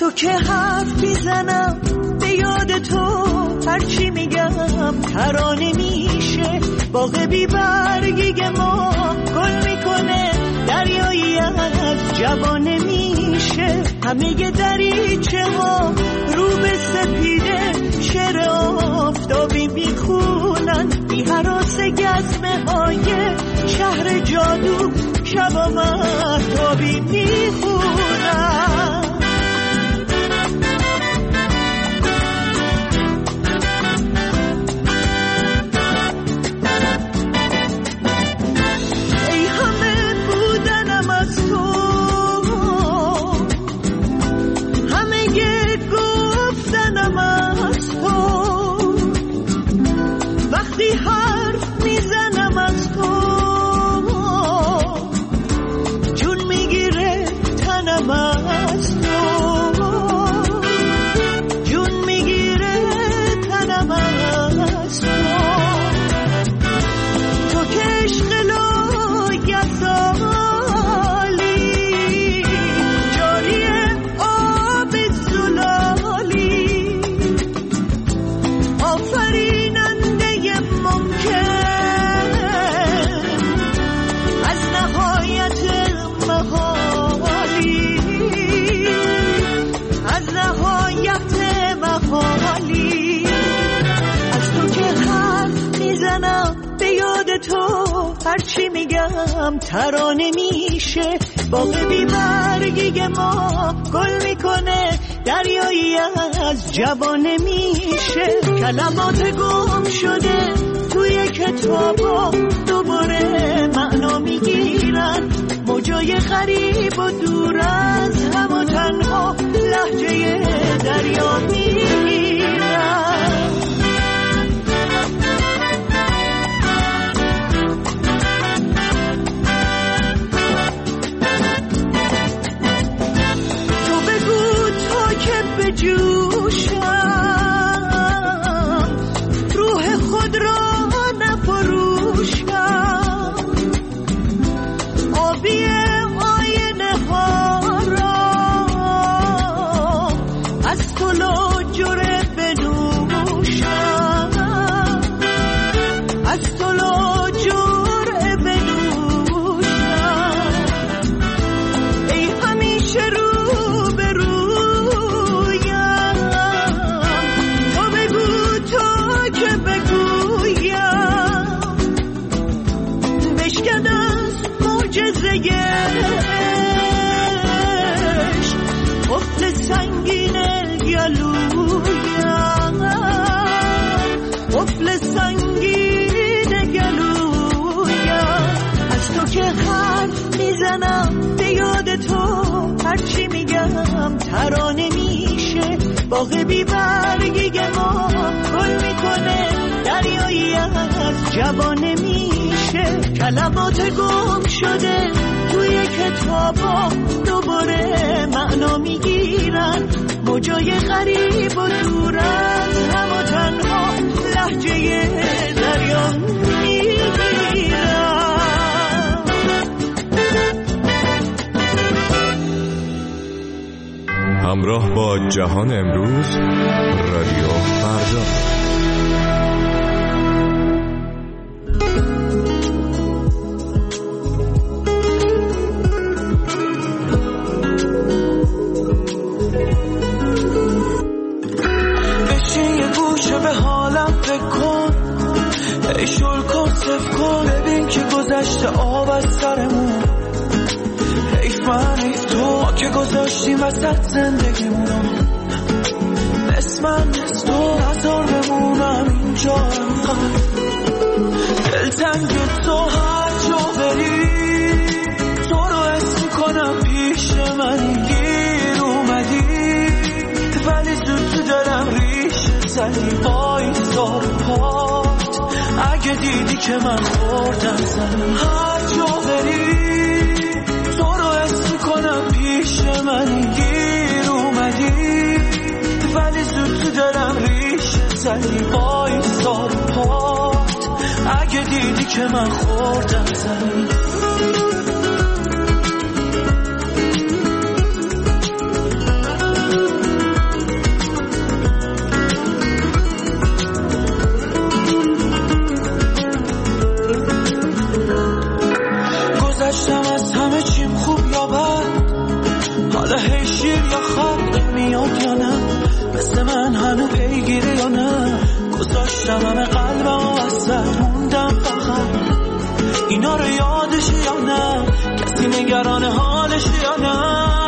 تو که حرف میزنم به یاد تو، هرچی میگم ترانه میشه. باغ بی برگی ما گل میکنه، دریایی از جوانه میشه. همه دریچه ها رو به سپیده، شعر آفتابی میخونن. بی هراس گزمه های شهر جادو، شبا مهتابی میخونن. هرچی میگم ترانه میشه. باغ بی برگی ما گل میکنه، دریایی از جوانه میشه. کلمات گم شده توی کتابا دوباره معنا میگیرن. موجای غریب و دور از هم و تنها لهجه دریا میگیرن. جوشم روح خود را نفروشم، آبی آینه ها را از تو لاجره بنوشم، از تو لاجره بنوشم. ای همیشه رو به رو قفل سنگین گلویم، قفل سنگین گلویم. از تو که حرف میزنم به یاد تو، هرچی میگم ترانه میشه. باغ بی برگی ما گل میکنه، دریایی از جوانه میشه. کلمات گم شده توی کتابا دوباره معنا میگیرن. موجای غریب و دور از هم و تنها لهجه دریا میگیرن. همراه با جهان امروز، رادیو فردا. به حالم فکر کن، ای شل کن صف کن، ببین که گذشته آب از سرمون. حیف من حیف تو، ما که گذاشتیم وسط زندگیمونو. نصف من نصف تو، نظر بمونم اینجا انقدر. دلتنگ تو هر جا بری، تو رو حس میکنم پیش منی. گیر اومدی ولی زود تو دلم زنی وایسا پات. اگه دیدی که من خوردم زنم، هر جا بری تو رو حس میکنم پیش منی. گیر اومدی ولی زود تو دلم ریشه زنی وایسا پات. اگه دیدی که من خوردم زنی. گذاشتم همه قلبم و وسط موندم فقط اینا رو یادش یا نه کسی نگران حالش یا نه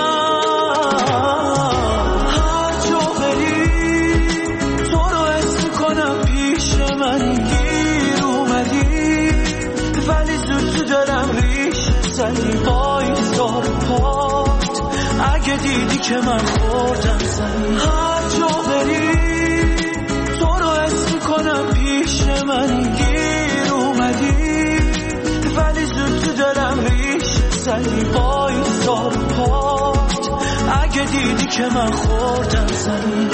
هر جا بری تو رو حس میکنم پیش منی گیر اومدی ولی زود تو دلم ریش زدی بایستار پات اگه دیدی که من خوردم زنی هر جا بری تو رو حس میکنم پیش منی گیر اومدی ولی زود تو دلم ریش زدی بایستار پات اگه دیدی که من خوردم زنی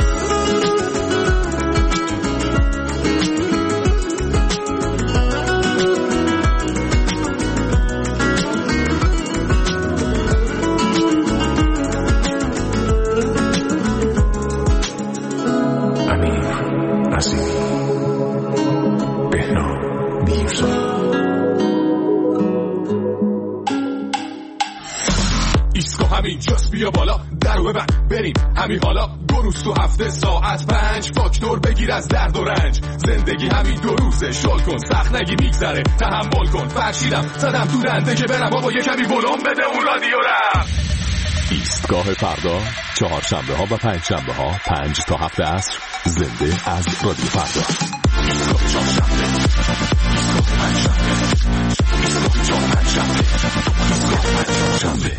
اینجاست بیا بالا درو ببند بریم همین حالا 2 روز تو هفته ساعت 5 فاکتور بگیر از درد و رنج زندگی همین 2 روزه شل کن سخت نگی میگذره تحمل کن فرشیدم زدم تو دنده که برم بابا یه کمی ولوم بده اون رادیو رم ایستگاه فردا 4 شنبه ها و 5 شنبه ها 5 تا 7 عصر زنده از رادیو فردا ایستگاه 4 شنبه ایستگاه 5 شنبه ایستگاه 4 5 شنبه ایستگاه 5 شنبه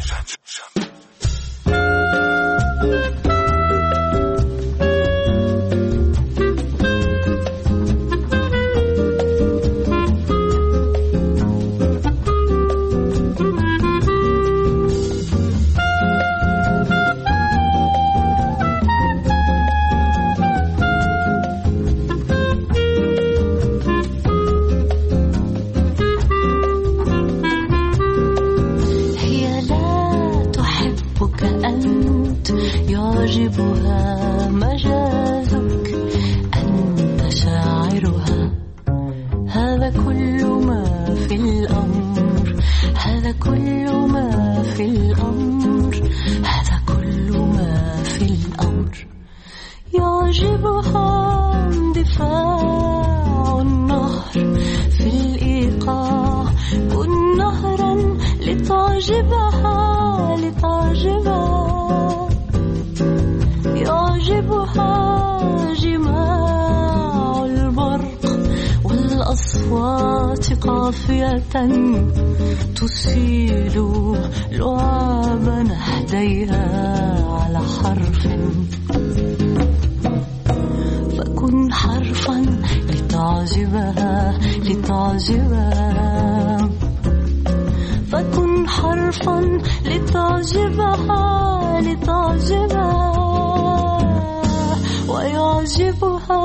يعجبها مجازك أنت شاعرها هذا كل ما في الأمر هذا كل ما في الأمر هذا كل ما في الأمر يعجبها اندفاع النهر في الإيقاع كن نهرا لتعجبها يعجبها جماع البرق والأصوات قافية تسيل لعاب نهديها على حرف فكن حرفا لتعجبها فكن حرفا لتعجبها ويعجبها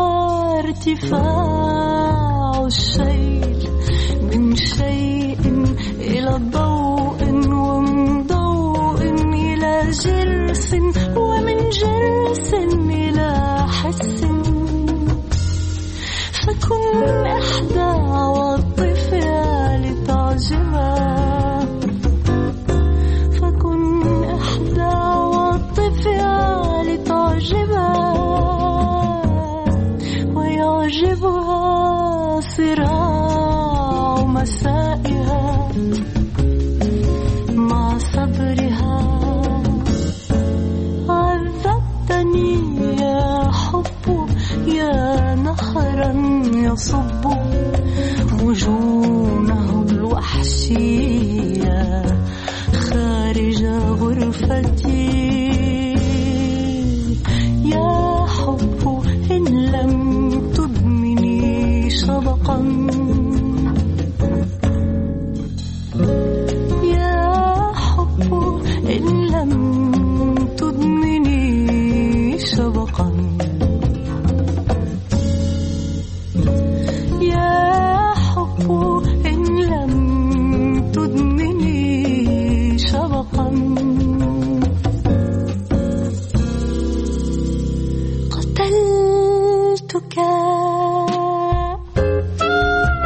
ارتفاع الشيء من شيء إلى ضوء ومن ضوء إلى جرس ومن جرس إلى حس فكن إحدى عواطفها لتعجبها فكن إحدى عواطفها لتعجبها ويعجبها صراع مسائها مع صبرها عذبتني يا حب يا نهرا يصب مجونه الوحشية خارج غرفتي يا حب إن لم تدمني شبقا يا حب إن لم تدمني شبقا يا حب إن لم تدمني شبقا قتلتك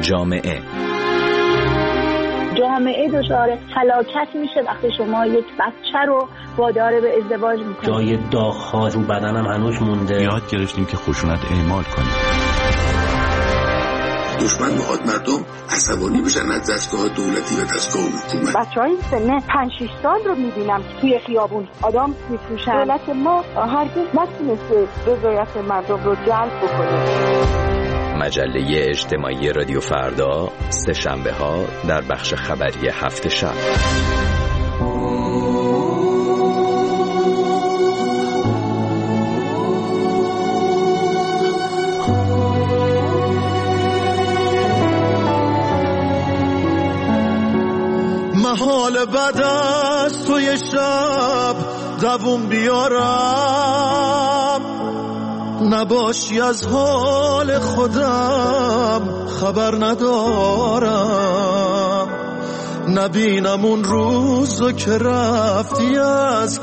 جامعه دچار هلاکت میشه وقتی شما یک بچه رو وادار به ازدواج میکنید. جای داغ‌ها رو بدنم هنوز مونده. یاد گرفتیم که خشونت اعمال کنیم. دشمن میخواد مردم عصبانی بشن از دستگاه دولتی و دستگاه حکومت. بچه‌های سن 5-6 سال رو میبینم توی خیابون آدم میفروشن. دولت ما هرگز نتونسته رضایت مردم رو جلب بکنه. مجله اجتماعی رادیو فردا، سه شنبه ها در بخش خبری هفت شب. محال بعد از توی شب دووم بیارم، نباشی از حال خودم خبر ندارم، نبینم اون روزو که رفتی از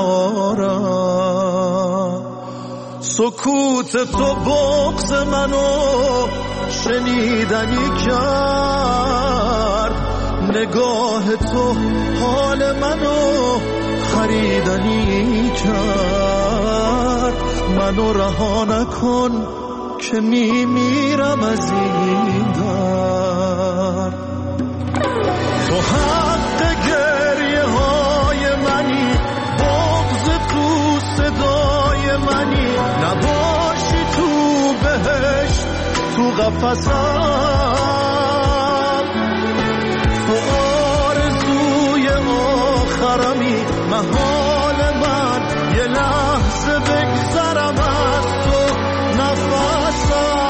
کنارم. سکوت تو بغض منو شنیدنی کرد، نگاه تو حال منو خریدنی کرد. منو رها نکن که میمیرم از این درد. تو حق گریه های منی، بغض تو صدای منی، نباشی تو بهشت تو قفسم. تو آرزوی آخرمی، محال من یه لحظه بگذرم از تو نفسم.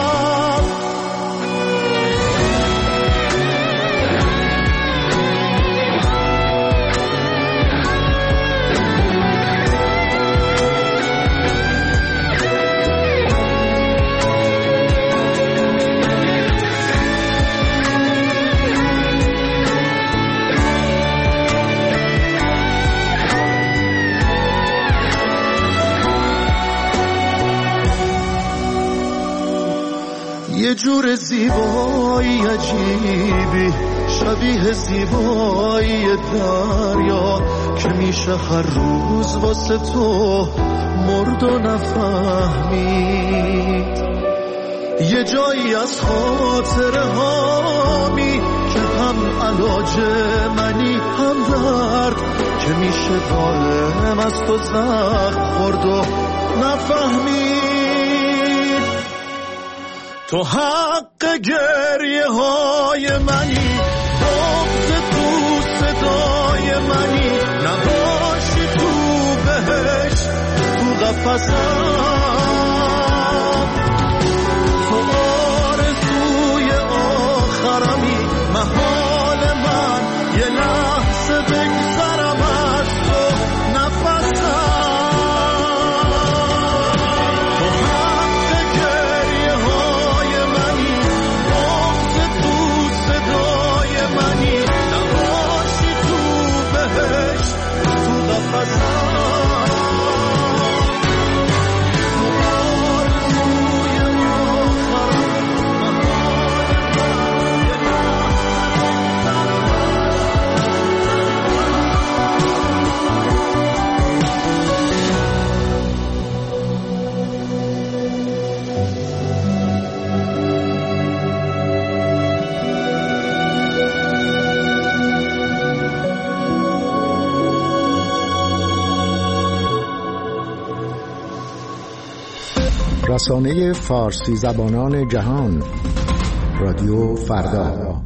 یه جور زیبایی عجیبی، شبیه زیبایی دریا، که میشه هر روز واسه تو مرد و نفهمید. یه جایی از خاطره هامی که هم علاج منی هم درد، که میشه دائم از تو زخم خورد و نفهمید. تو حق گریه های منی، بغض تو صدای منی، نباشی تو بهشت تو قفسم. تو آرزوی آخرمی، محال من یه لحظه بگذرم از تو نفسم. رسانه فارسی زبانان جهان، رادیو فردا.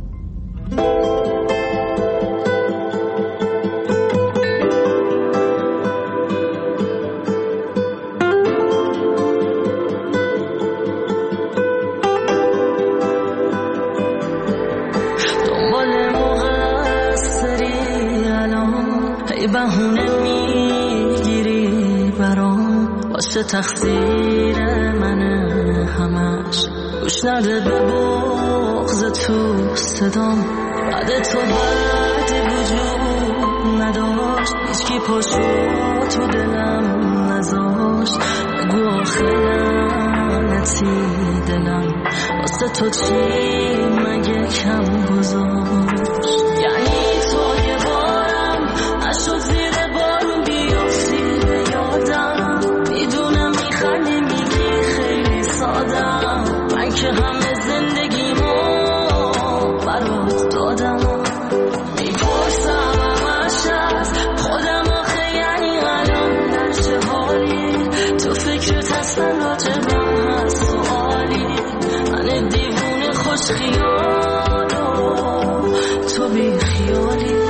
دنبال مقصری الان، هی بهونه میگیری برام، واسه تقصیر منه همش. گوش نده به بغض تو صدام، بعد تو بعدی وجود نداشت، هیچکی پاشو تو دلم نذاشت. بگو آخه لعنتی دلم واسه تو چی مگه کم گذاشت؟ یعنی تو یه بارم اشو زیر بارون بیافتی به یادم، میدونم میخندی میگی خیلی سادم، من که همه زندگیمو برات دادم. میپرسم همش از خودم آخه یعنی الان در چه حالی؟ تو فکرت اصلا راجبم هست سوالی؟ من دیوونه خوش خیالو تو بی خیالی.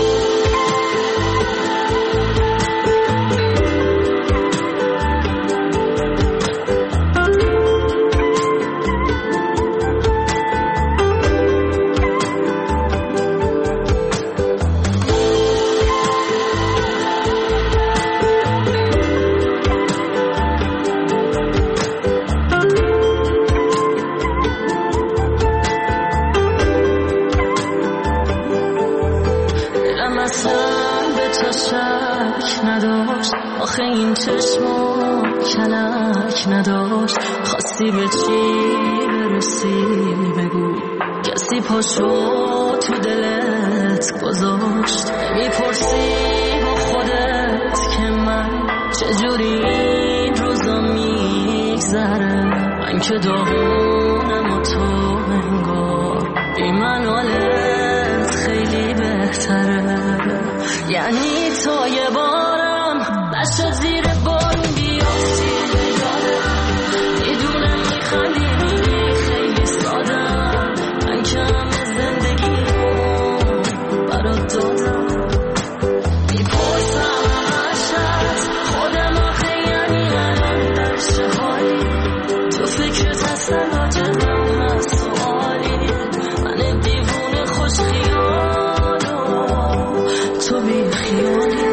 آخه این چشما کلک نداشت، خواستی به چی برسی بگو، کسی پاشو تو دلت گذاشت. میپرسی با خودت که من چجوری این روزا میگذره، من که داغونم و تو انگار بی من حالت خیلی بهتره. یعنی تو یه بارم نشد زیر بارون بیافتی به یادم، میدونم میخندی میگی خیلی سادم، من که همه زندگیمو برات دادم. میپرسم همش از خودم آخه یعنی الان در چه حالی؟ تو فکرت اصلا راجبم هست سوالی؟ من دیوونه خوش خیالو تو بی خیالی.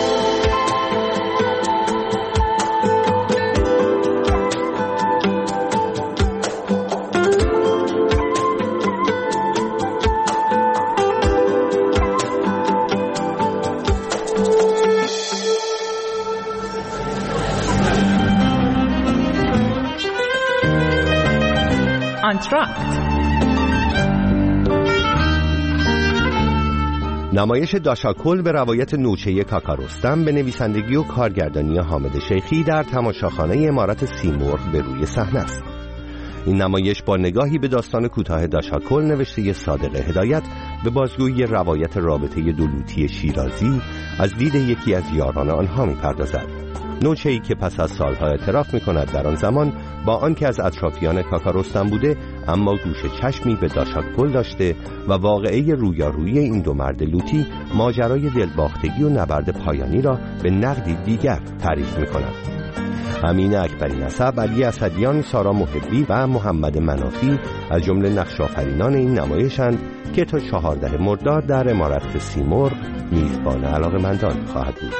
نمایش داشاکل به روایت نوچه کاکا رستم به نویسندگی و کارگردانی حامد شیخی در تماشاخانه امارت سیمرغ به روی صحنه است. این نمایش با نگاهی به داستان کوتاه داشاکل نوشته صادق هدایت به بازگویی روایت رابطه دو لوطی شیرازی از دید یکی از یاران آنها می‌پردازد. نوچه‌ای که پس از سالها اعتراف می‌کند در آن زمان با آنکه از اطرافیان کاکا رستم بوده اما گوش چشمی به داشاکل داشته و واقعه رویارویی این دو مرد لوطی ماجرای دلباختگی و نبرد پایانی را به نقدی دیگر تعریف می‌کند. امین اکبری نسب، علی اسدیان، سارا محبی و محمد منافی از جمله نقش آفرینان این نمایشند که تا 14 مرداد در امارت سیمرغ میزبان علاقه‌مندان خواهد بود.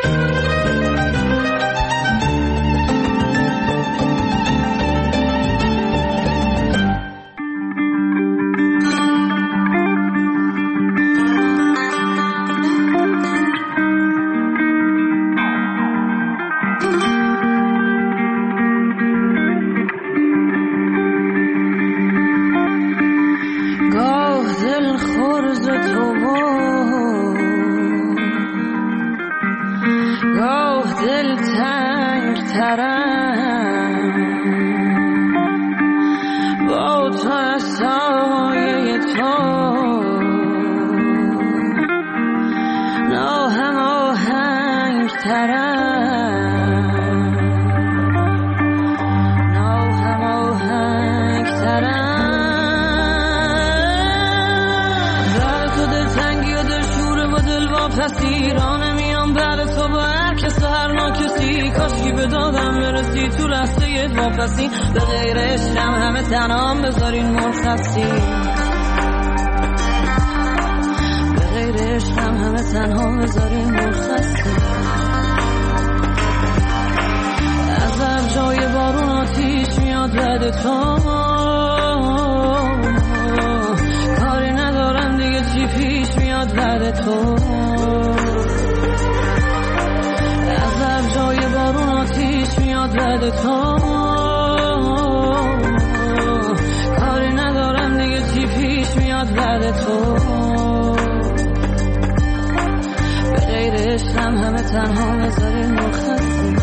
به غیر عشقم همه تنام بذارین مرخصی، به غیر عشقم همه تنها بذارین مرخصی. از هر جای بارون آتیش میاد بعد تو، کاری ندارم دیگه چی پیش میاد بعد تو. از هر جای بارون آتیش میاد بعد تو، بعد تو، به غیر عشقم همه تنها نذاره مخصی.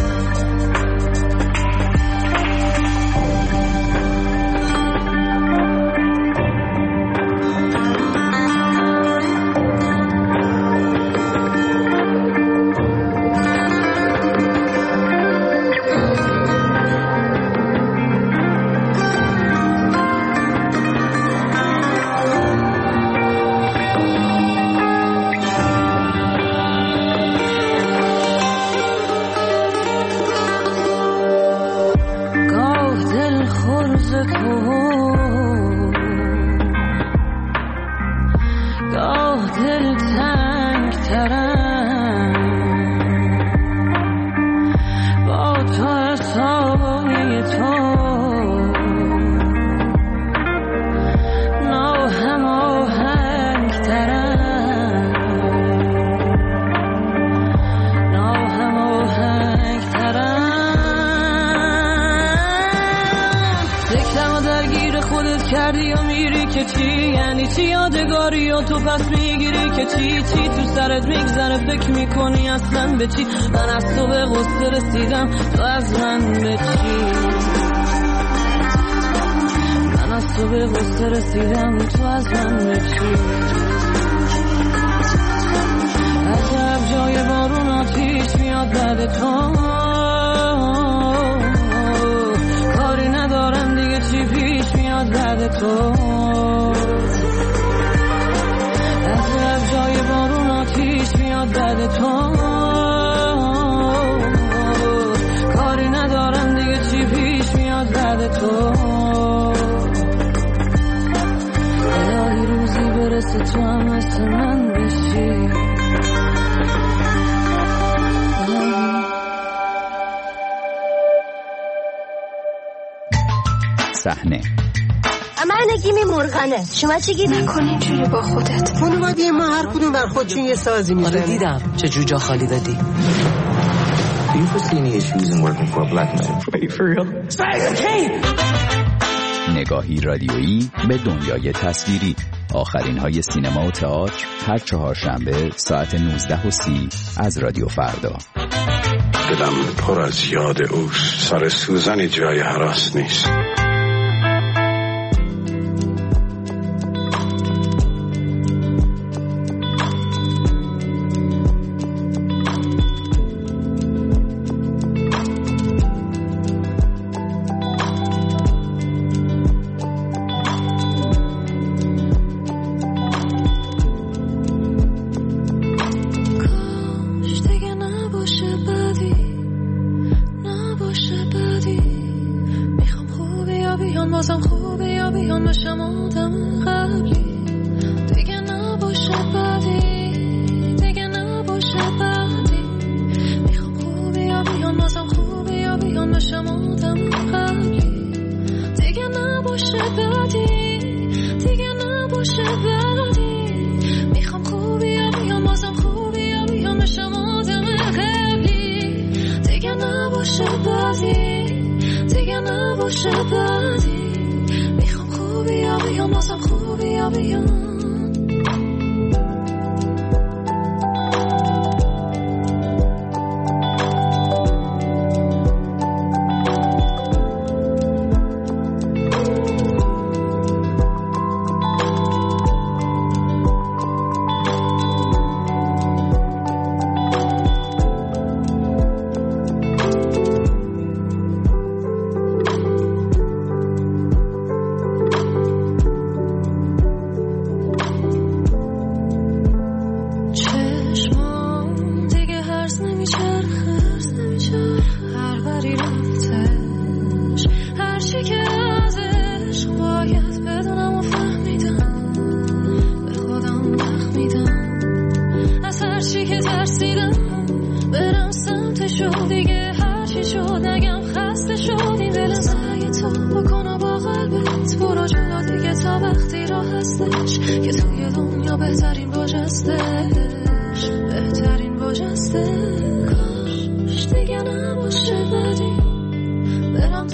تو پس میگیری که چی تو سرت میگذره، فکر میکنی اصلا به چی؟ من از تو به غصه رسیدم، تو از من به چی؟ من از تو به غصه رسیدم، تو از من به چی؟ عجب جای بارون آتیش میاد بعد تو، کاری ندارم دیگه چی پیش میاد بعد تو. جای بارون آتیش میاد بعد تو، کاری ندارم دیگه چی پیش میاد بعد تو. الهی روزی برسه تو هم مثل من بشی. صحنه من گیمی مرغنه، شما چی گیمی؟ نکن اینجوری با خودت. خانواده ما هر کدوم بر خودشون یه سازی میزنن. آره دیدم چه جوجا خالی دادی. Do you foresee any issues in working for a black man? Are you for real? نگاهی رادیویی به دنیای تصویری. آخرین های سینما و تئاتر هر چهارشنبه ساعت 19:30 از رادیو فردا. دلم پر از یاد اوست، سر سوزن جای هراس نیست.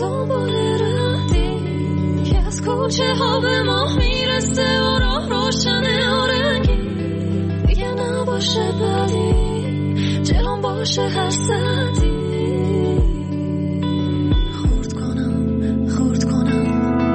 کوچه ها به ماه میرسه و راه روشن باشه هر ساعتی خورد کنم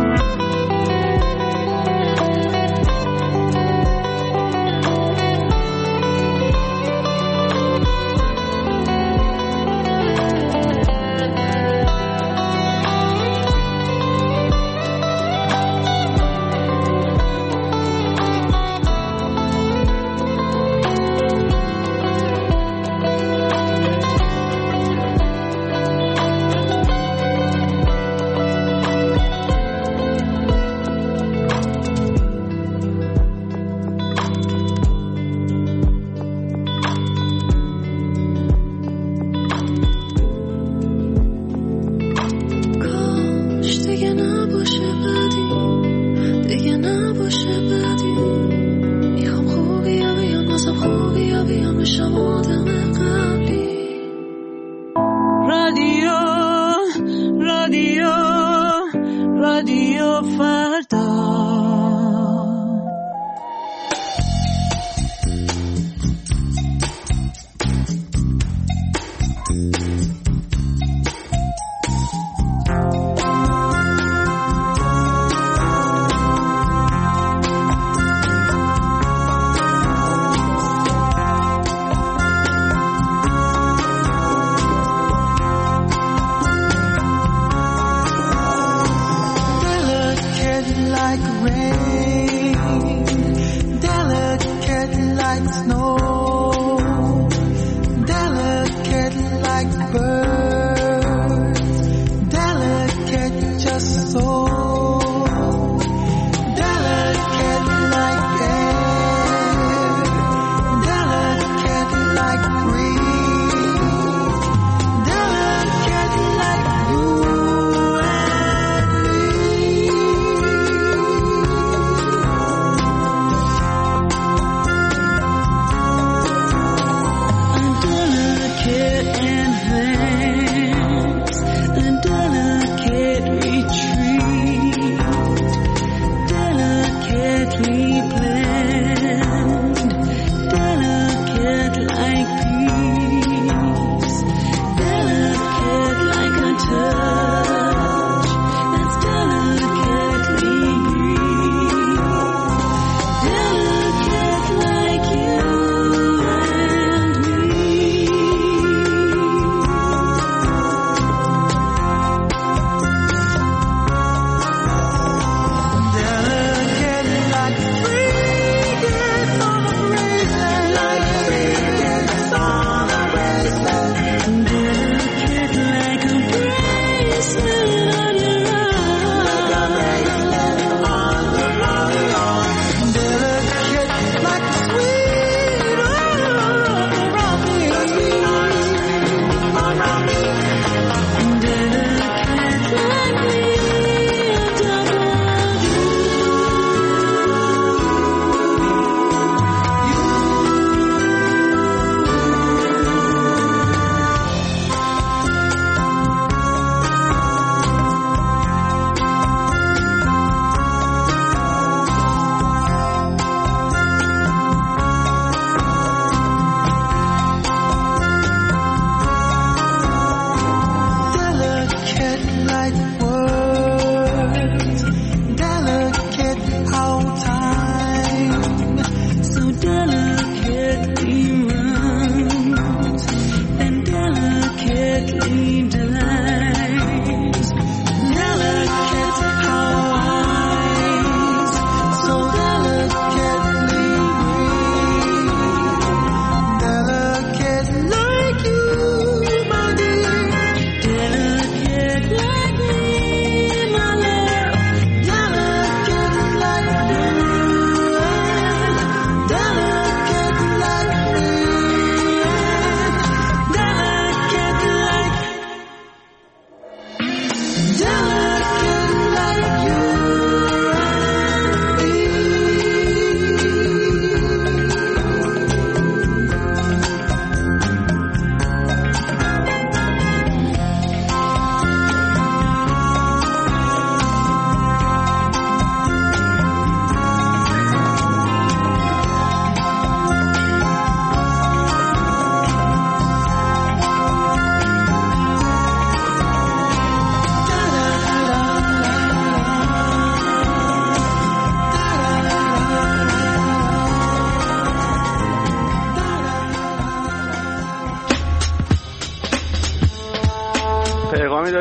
رادیو فردا.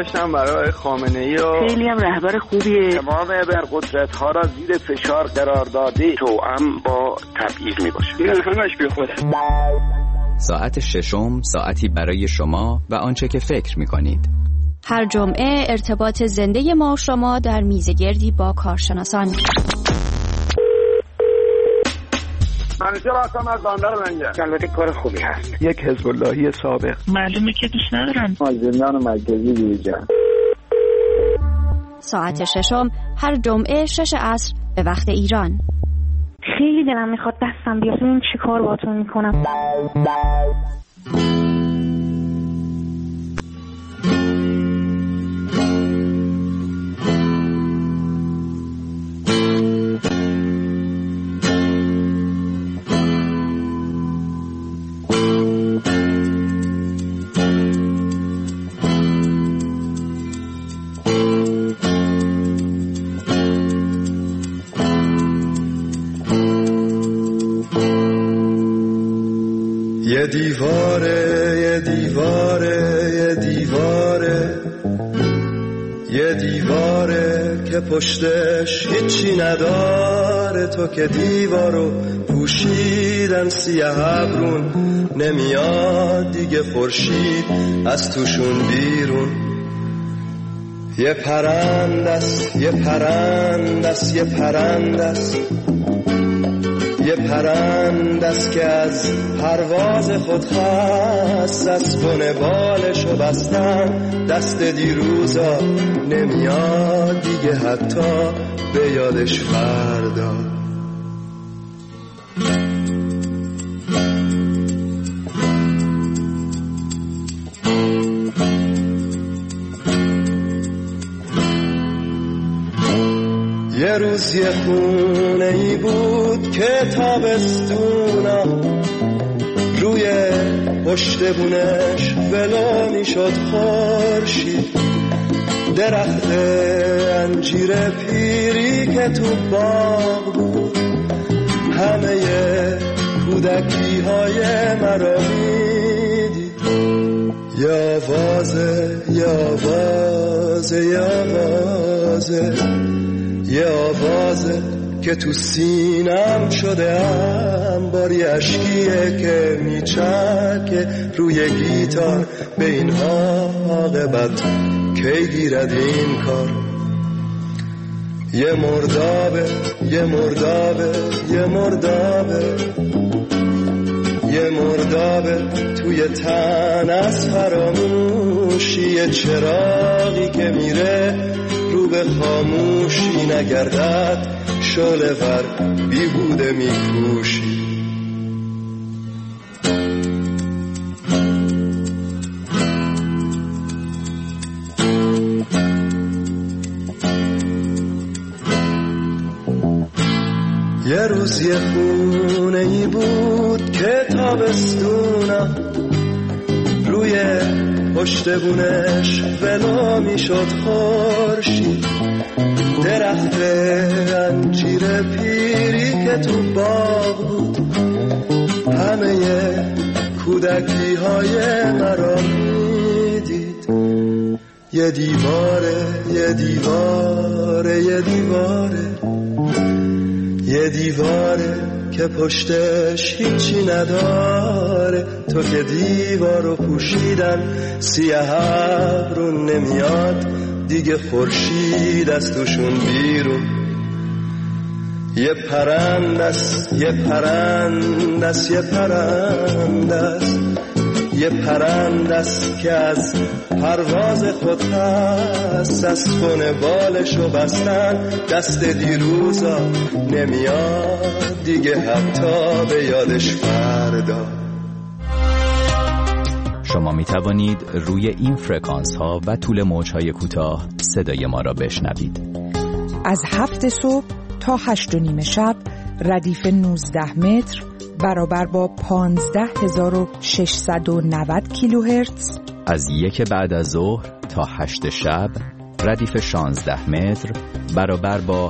داشتم برای خامنه‌ای و خیلی هم رهبر خوبیه. تمام ابرقدرت‌ها را زیر فشار قرار داده توأم با تبعیض میباشه. این همش بیخوده. ساعت ششم ساعتی برای شما و آنچه که فکر می‌کنید. هر جمعه ارتباط زنده ما و شما در میزگردی با کارشناسان. منیجر هستم از بندر منجر. البته کار خوبی هست. یک حزب اللهی سابق. معلومه که دوست ندارم. از زندان مرکزی بیرون. ساعت ششم هر جمعه 6 عصر به وقت ایران. خیلی دلم میخواد دستم بیاد. این چی کار باتون میکنم؟ یه دیواره یه دیواره یه دیواره یه دیواره که پشتش هیچی نداره. تو که دیوارو پوشیدن سیاه ابرون، نمیاد دیگه خورشید از توشون بیرون. یه پرندست یه پرندست یه پرندست یه پرندست که از پرواز خود خست، از بن بالشو بستن دست دیروزا، نمیاد دیگه حتی به یادش فردا. یه روز یه خونه ای بود که تابستونا روی پشت بونش ولو میشد خورشید. درخت انجیر پیری که تو باغ بود همه کودکی های مرا میدید. یه آوازه یه آوازه یه آوازه یه آوازه که تو سینم شده انباری، اشکیه که میچکه روی گیتار. به این عاقبت کی گیرد این کار؟ یه مردابه یه مردابه یه مردابه یه مردابه توی تن از فراموشی. یه چراغی که میره رو به خاموشی، نگردد شعله ور بیهوده میکوشی. یه روز یه خونه ای بود که تابستونا روی پشت بونش ولو میشد خورشید. درخت انجیر پیری که تو باغ بود همه کودکی های مرا میدید. یه دیواره یه دیواره یه دیواره یه دیواره که پشتش هیچی نداره. تو که دیوارو پوشیدن سیاه ابرون، نمیاد دیگه خورشید از توشون بیرون. یه پرندست یه پرندست یه پرندست یه پرندست که از پرواز خود هست، از بن بالشو بستن دست دیروزا، نمیاد دیگه حتی به یادش فردا. شما می توانید روی این فرکانس ها و طول موج های کوتاه صدای ما را بشنوید. از 7 صبح تا 8:30 شب ردیف 19 متر برابر با 15690 کیلوهرتز. از 1 بعد از ظهر تا 8 شب ردیف 16 متر برابر با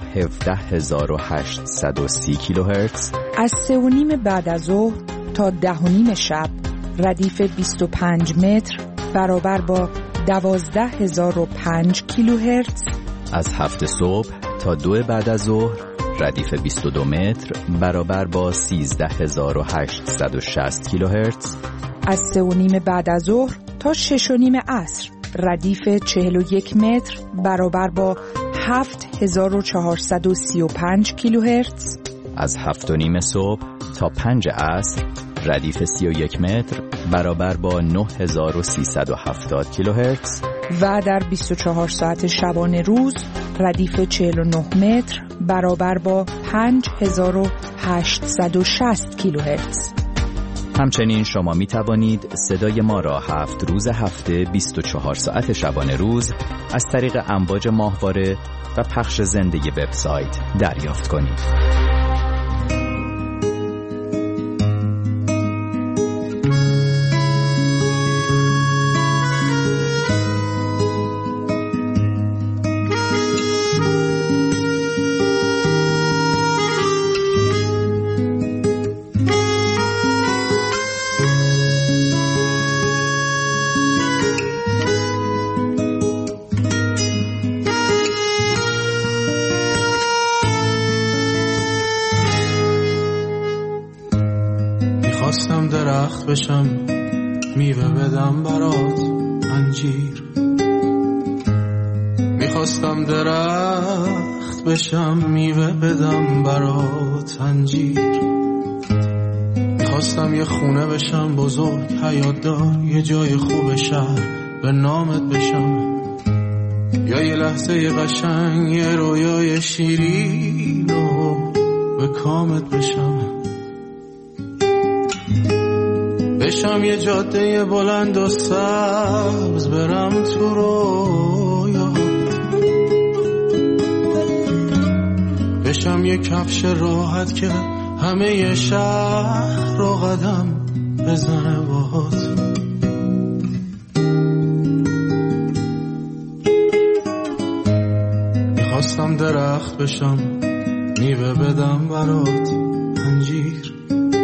17830 کیلوهرتز. از 3:30 بعد از ظهر تا 10:30 شب ردیف 25 متر برابر با 12005 کیلوهرتز. از 7 صبح تا 2 بعد از ظهر ردیف 22 متر برابر با 13860 کیلوهرتز. از 3:30 بعد از ظهر تا 6:30 عصر ردیف 41 متر برابر با 7435 کیلوهرتز. از 7:30 صبح تا 5 عصر ردیف 31 متر برابر با 9370 کیلوهرتز. و در 24 ساعت شبانه روز ردیف 49 متر برابر با 5860 کیلوهرتز. همچنین شما می توانید صدای ما را 7 روز هفته 24 ساعت شبانه روز از طریق امواج ماهواره و پخش زنده وبسایت دریافت کنید. میخواستم درخت بشم میوه بدم برات انجیر. میخواستم درخت بشم میوه بدم برات انجیر. میخواستم یه خونه بشم بزرگ حیات دار، یه جای خوب شهر به نامت بشم، یا یه لحظه قشنگ یه رویای شیرین و به کامت بشم. بشم یه جاده بلند و سبز برم تو رویا، بشم یه کفش راحت که همه شهر رو قدم بزنه باهات. میخواستم درخت بشم میوه بدم برات انجیر.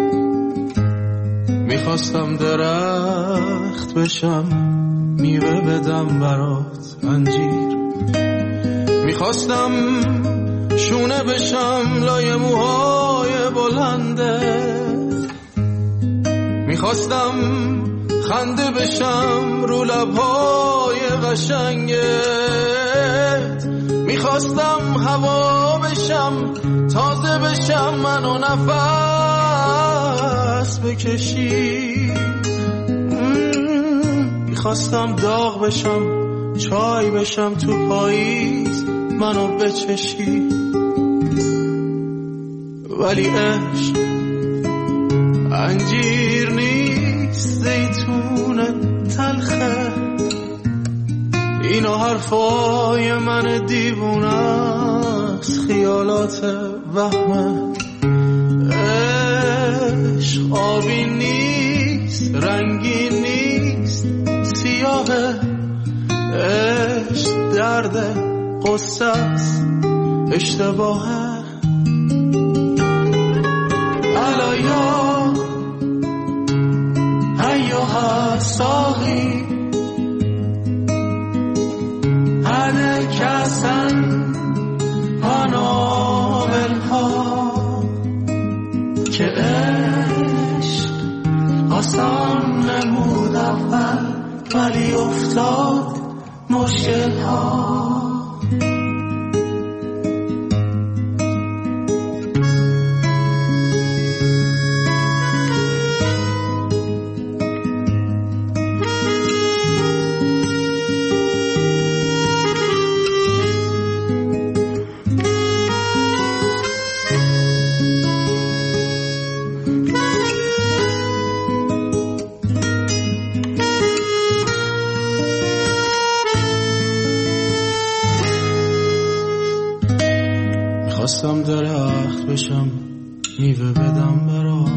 میخواستم درخت بشم میوه بدم برات انجیر. میخواستم شونه بشم لای موهای بلندت، میخواستم خنده بشم رو لبهای قشنگت، میخواستم هوا بشم تازه بشم منو نفس بکشی. میخواستم داغ بشم چای بشم تو پاییز منو بچشی. ولی عشق انجیر نیست، زیتون تلخه. اینو حرفای من دیوونه است، خیالات وهمه. عشق آبی نیست، رنگی نیست، سیاهه. عشق درد قصه است، اشتباهه. الایا ایوها ساقی هده کسن پانابلها، که عشق آسان نمود اول ولی افتاد مشکل ها. میخواستم درخت بشم میوه بدم برات